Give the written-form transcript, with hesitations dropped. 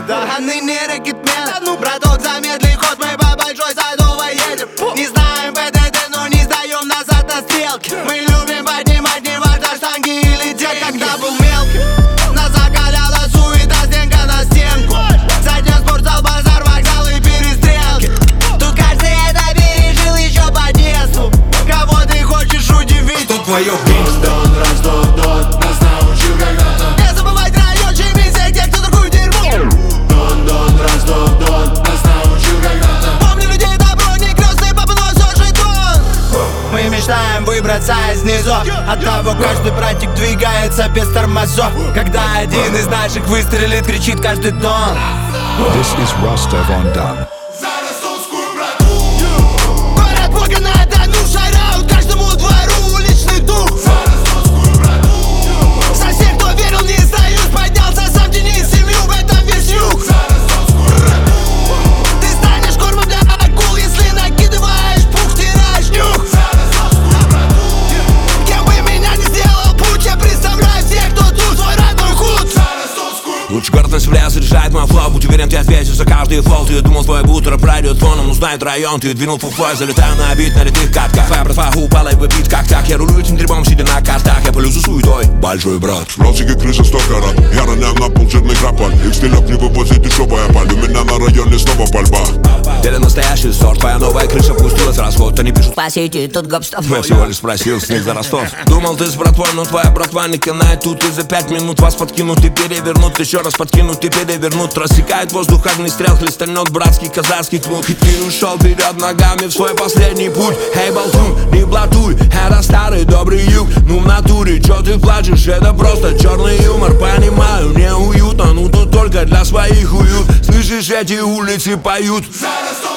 А ныне рэкетмен. Браток, замедли ход, мы по большой Садовой едем. Не знаем ПДД, но не сдаем назад на стрелке. Мы любим поднимать, не важно штанги или дед. Когда был мелкий, нас закаляла суета, стенка на стенку. Задняя спортзал, базар, вокзал и перестрелки. Тут каждый это пережил еще по детству. Кого ты хочешь удивить? Что твое Дон, раз, Дон, нас научил когда-то. Не забывать район, чеми всех тех, кто такую дерьмо. Дон, раз, Дон, нас научил когда-то. Помню людей добро, не крестный папа, но все же Дон. Мы мечтаем выбраться из низов. От того каждый братик двигается без тормозов. Когда один из наших выстрелит, кричит каждый Дон. This is Rostov on Don. За ростовскую брату. Город Бога на Дону, шараут каждому двору уличный дух. За ростовскую брату. Со всех, кто верил, не сдаюсь, поднялся сам Денис, семью, в этом весь юг. За ростовскую брату. Ты станешь кормом для акул, если накидываешь пух, теряешь нюх. За ростовскую брату. Кем бы меня не сделал путь, я представляю всех, кто тут, свой родной худ. За ростовскую. Лучше гордость в лес решает мой флоу. Будь уверен, ты ответишь за каждый фол. Ты думал, твой бутер пройдет фоном, но знает район. Ты двинул фуфлой, залетаю на бит на литых катках. Твоя братва упала и выпит как так. Я рулю этим дерьмом, сидя на картах. Я полю за суетой, большой брат. Розыгры крыша 100 карат. Я роняю на пол жирный крапот. Их стилек не вывозит дешевая паль. У меня на районе снова пальба. Деле настоящий сорт. Твоя новая крыша пустилась расход. Они пишут По сети тут гоп-стоп. я всего лишь спросил с них за Ростов. Думал, ты с братвой, но твоя братва не канает. Тут и за 5 минут вас подкинут и перевернут. Еще раз подкинут и перевернут. Рассекает воздух огнестрел, хлестальнет братский казахский кнут. И ты ушел вперед ногами в свой последний путь. Эй, болтун, не блатуй, это старый добрый юг. Ну в натуре, чё ты плачешь, это просто черный юмор. Понимаю, неуютно, ну тут только для своих уют. Слышишь, эти улицы поют. За Ростов.